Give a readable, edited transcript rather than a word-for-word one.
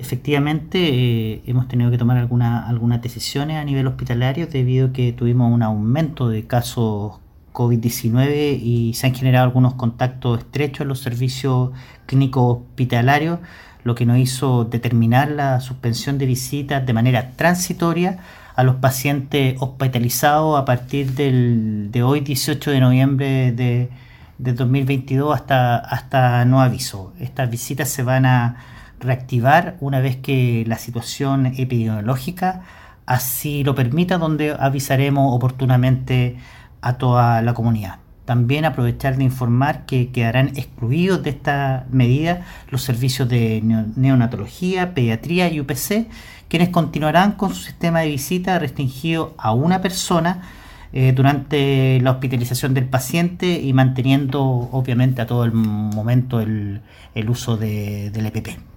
Efectivamente, hemos tenido que tomar algunas decisiones a nivel hospitalario debido a que tuvimos un aumento de casos COVID-19 y se han generado algunos contactos estrechos en los servicios clínicos hospitalarios, lo que nos hizo determinar la suspensión de visitas de manera transitoria a los pacientes hospitalizados a partir de hoy, 18 de noviembre de 2022, hasta nuevo aviso. Estas visitas se van a reactivar una vez que la situación epidemiológica así lo permita, donde avisaremos oportunamente a toda la comunidad. También aprovechar de informar que quedarán excluidos de esta medida los servicios de neonatología, pediatría y UPC, quienes continuarán con su sistema de visita restringido a una persona durante la hospitalización del paciente y manteniendo obviamente a todo el momento el uso del EPP.